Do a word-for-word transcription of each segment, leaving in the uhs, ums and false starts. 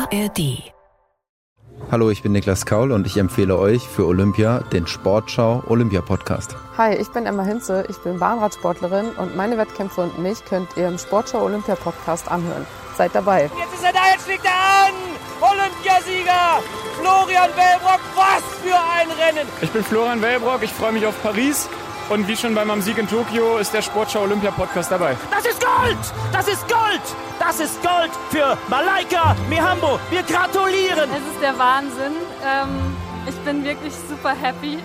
A R D. Hallo, ich bin Niklas Kaul und ich empfehle euch für Olympia den Sportschau Olympia Podcast. Hi, ich bin Emma Hinze, ich bin Bahnradsportlerin und meine Wettkämpfe und mich könnt ihr im Sportschau Olympia Podcast anhören. Seid dabei. Jetzt ist er da, jetzt fliegt er an! Olympiasieger! Florian Wellbrock, was für ein Rennen! Ich bin Florian Wellbrock, ich freue mich auf Paris. Und wie schon bei meinem Sieg in Tokio ist der Sportschau Olympia Podcast dabei. Das ist Gold! Das ist Gold! Das ist Gold für Malaika Mihambo. Wir gratulieren! Es ist der Wahnsinn. Ähm, ich bin wirklich super happy.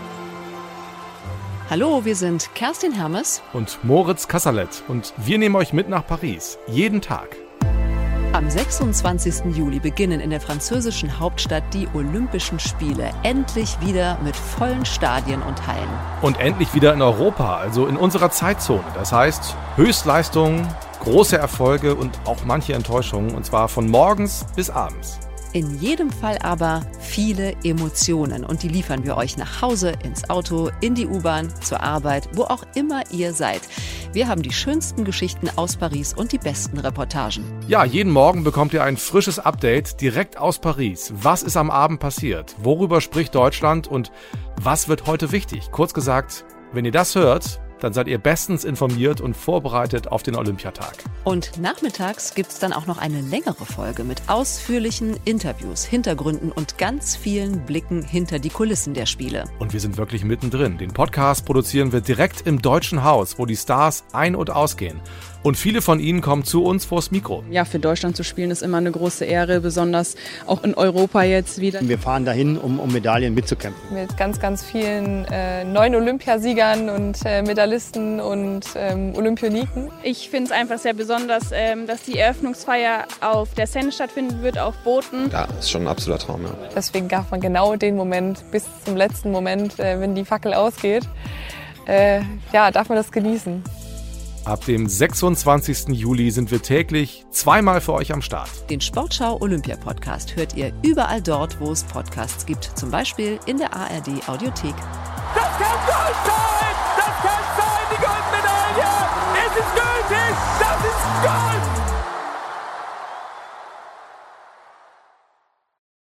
Hallo, wir sind Kerstin Hermes und Moritz Kasserlet und wir nehmen euch mit nach Paris. Jeden Tag. Am sechsundzwanzigsten Juli beginnen in der französischen Hauptstadt die Olympischen Spiele. Endlich wieder mit vollen Stadien und Hallen. Und endlich wieder in Europa, also in unserer Zeitzone. Das heißt, Höchstleistungen, große Erfolge und auch manche Enttäuschungen. Und zwar von morgens bis abends. In jedem Fall aber viele Emotionen. Und die liefern wir euch nach Hause, ins Auto, in die U-Bahn, zur Arbeit, wo auch immer ihr seid. Wir haben die schönsten Geschichten aus Paris und die besten Reportagen. Ja, jeden Morgen bekommt ihr ein frisches Update direkt aus Paris. Was ist am Abend passiert? Worüber spricht Deutschland? Und was wird heute wichtig? Kurz gesagt, wenn ihr das hört, dann seid ihr bestens informiert und vorbereitet auf den Olympiatag. Und nachmittags gibt's dann auch noch eine längere Folge mit ausführlichen Interviews, Hintergründen und ganz vielen Blicken hinter die Kulissen der Spiele. Und wir sind wirklich mittendrin. Den Podcast produzieren wir direkt im Deutschen Haus, wo die Stars ein- und ausgehen. Und viele von ihnen kommen zu uns vors Mikro. Ja, für Deutschland zu spielen ist immer eine große Ehre, besonders auch in Europa jetzt wieder. Wir fahren dahin, um, um Medaillen mitzukämpfen. Mit ganz, ganz vielen äh, neuen Olympiasiegern und äh, Medaillisten und ähm, Olympioniken. Ich finde es einfach sehr besonders, ähm, dass die Eröffnungsfeier auf der Seine stattfinden wird, auf Booten. Ja, ist schon ein absoluter Traum, ja. Deswegen darf man genau den Moment, bis zum letzten Moment, äh, wenn die Fackel ausgeht, äh, ja, darf man das genießen. Ab dem sechsundzwanzigsten Juli sind wir täglich zweimal für euch am Start. Den Sportschau Olympia Podcast hört ihr überall dort, wo es Podcasts gibt. Zum Beispiel in der A R D Audiothek. Das kann Gold sein!